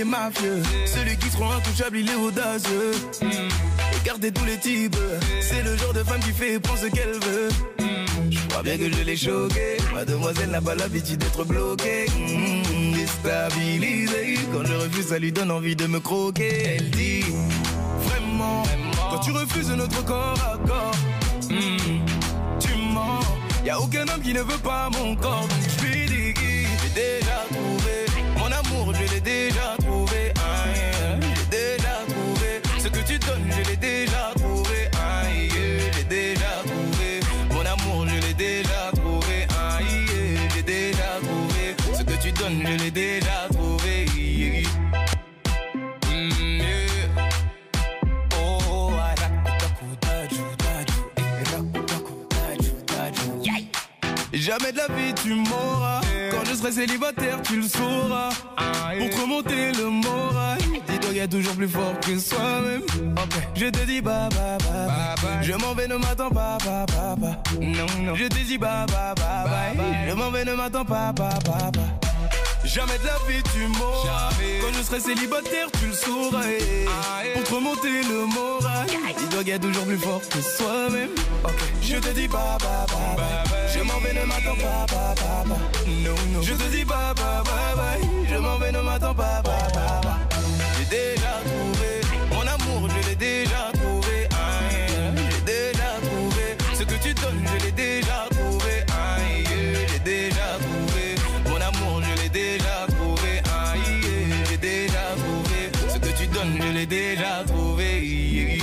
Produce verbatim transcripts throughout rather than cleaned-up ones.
mafieux. Celui qui sera intouchable, il est audacieux. Écartez tous les types. C'est le genre de femme qui fait prendre ce qu'elle veut. Je crois bien que je l'ai choquée. Mademoiselle n'a pas l'habitude d'être bloquée. Mmh, déstabilisée. Quand je refuse, ça lui donne envie de me croquer. Elle dit vraiment, vraiment. Quand tu refuses notre corps à corps, mmh, tu mens. Y'a aucun homme qui ne veut pas mon corps. Donc je lui dis, j'ai déjà trouvé mon amour, je l'ai déjà trouvé. Ah, yeah. J'ai déjà trouvé ce que tu donnes, je l'ai déjà trouvé. Ah, yeah. J'ai déjà trouvé mon amour, je l'ai déjà trouvé. Ah, yeah. J'ai déjà trouvé ce que tu donnes, je l'ai déjà trouvé. Yeah. Mm, yeah. Oh, jamais de la vie tu m'auras. Quand je serai célibataire tu le sauras. Pour te remonter le moral, dis-toi qu'il y a toujours plus fort que soi-même. Okay. Je te dis bye bye bye, bye, bye. Je m'en vais, ne m'attends pas, pas, pas, pas. Non, non. Je te dis bye bye bye, bye, bye. Je m'en vais, ne m'attends pas, pas, pas, pas. Jamais de la vie tu m'auras. Quand je serai célibataire tu le sauras. Pour te remonter le moral, dis-toi qu'il y a toujours plus fort que soi-même. Okay. Je te dis bye bye bye, bye. Je m'en vais, ne m'attends pas, pas, pas, pas. No, no. Je te dis bye bye bye, bye. Je m'en vais, ne m'attends pas, pas, pas, pas. J'ai déjà trouvé mon amour, je l'ai déjà trouvé. Ah, yeah. J'ai déjà trouvé ce que tu donnes, je l'ai déjà trouvé. Ah, yeah. J'ai déjà trouvé mon amour, je l'ai déjà trouvé. Ah, yeah. J'ai déjà trouvé ce que tu donnes, je l'ai déjà trouvé. Yeah.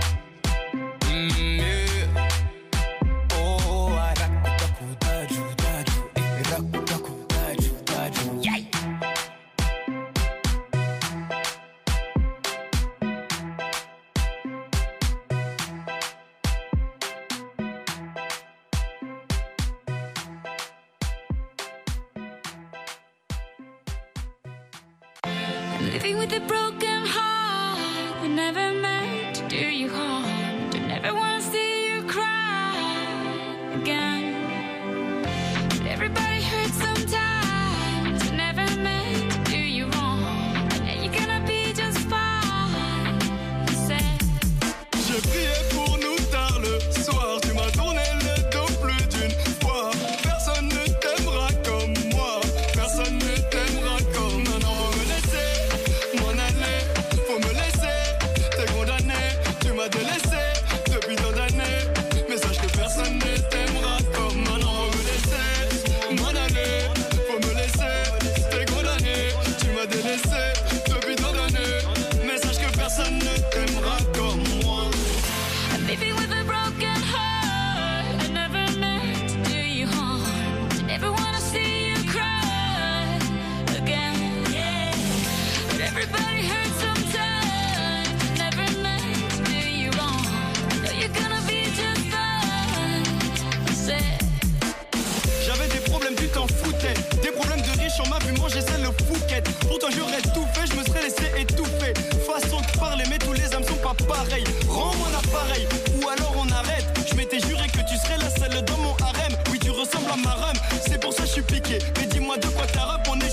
Living with a broken heart, I never meant to do you harm. Don't ever wanna see you cry again. But everybody hurts sometimes. I never meant to do you wrong. And now you're gonna be just fine. Said. Je priais pour nous tard le soir. Tu m'as tourné le dos plus d'une fois. Personne ne t'aimera comme moi. Personne ne t'aimera comme moi. Non, faut me laisser m'en aller. Faut me laisser. T'es condamné. Tu m'as délaissé depuis tant d'années. Mais sache que personne ne t'aimera comme moi. Non, faut me laisser m'en aller. Faut me laisser. T'es condamné. Tu m'as délaissé depuis tant d'années. Mais sache que personne ne t'aimera comme moi. Living with a broken heart, I never meant to do you harm. I never wanna see you cry again. Yeah. But everybody hurts sometimes. I never meant to do you wrong. I know you're gonna be just fine. Said. J'avais des problèmes, tu t'en foutais. Des problèmes de riches, on m'a vu manger ça le Phuket. Pourtant j'aurais tout fait, je me serais laissé étouffer. Façon de parler, mais tous les hommes sont pas pareils. Rends-moi l'appareil, ou alors on arrête. Je m'étais juré que tu serais la seule dans mon harem. Oui, tu ressembles à ma rhum, c'est pour ça que je suis piqué. Mais dis-moi de quoi t'as rap, on est